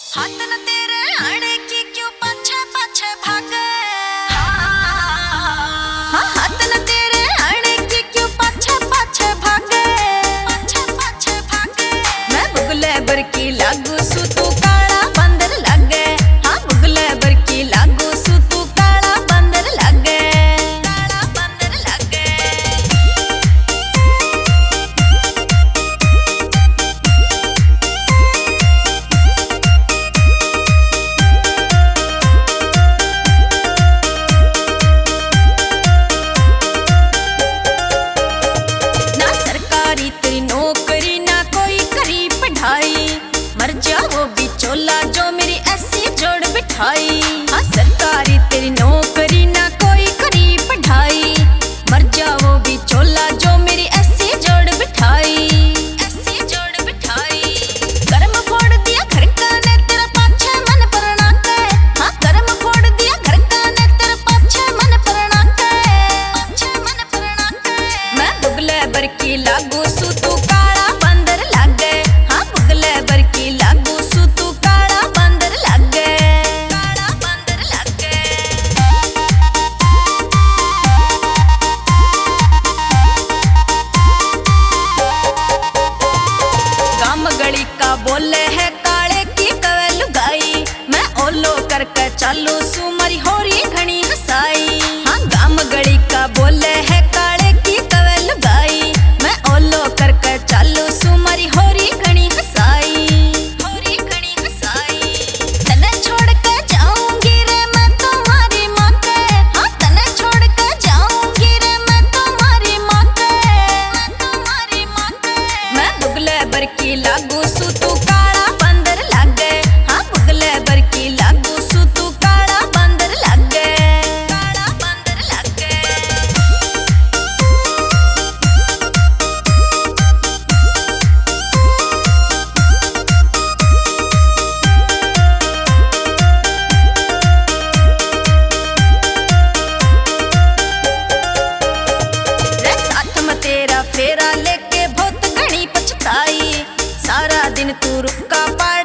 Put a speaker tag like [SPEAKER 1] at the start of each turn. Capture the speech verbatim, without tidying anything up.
[SPEAKER 1] हाथ न तेरे आने की क्यों पाछे पाछे भागे। हाँ हाथ न तेरे आने की क्यों पाछे पाछे भागे। पाछे पाछे भागे मैं बुगले बर की लागू सु तू काला बंदर लागे। हाँ बुगले बर की लागू सु तू काला बंदर लागे। काला बंदर लागे तेरी नौकरी ना कोई करी पढ़ाई। मर जाओ बिचौला जो मेरी ऐसी जोड़ बिठाई। हाँ सरकारी तेरी नौकरी ना कोई करी पढ़ाई। मर जाओ बिचौला जो मेरी ऐसी जोड़ बिठाई। ऐसी जोड़ बिठाई कर्म फोड़ दिया घर का ने तेरा पाछे मन परना के। हाँ कर्म फोड़ दिया घर का ने तेरा पाछे मन परना के। पाछे मन परना के मैं बुगले बर की लागू सु तू काला बंदर लागे। हाँ बुगले बर की लागू सु तू काला बंदर लागे। काला बंदर लागे गाम गली का बोले है काले की कवे लुगाई। मैं ओलो करके चालू सु मरी होरी घनी हसाई। हाँ गाम गली का बोले है काले की कवे लुगाई। मैं ओलो करके चालू सु मरी होरी घनी हसाई। होरी घनी हसाई तने छोड़ के जाऊंगी रे मैं तुम्हारी माँ के। हाँ तने छोड़ के जाऊंगी रे मैं तुम्हारी माँ के। मैं तुम्हारी माँ के मैं बुगले बर की लागू सु तू काला बंदर लागे। हाँ बुगले बर की लागू सु तू काला बंदर लागे। काला बंदर लागे तेरा फेरा लेके बहुत घनी पछताई। सारा दिन तू रुका पाए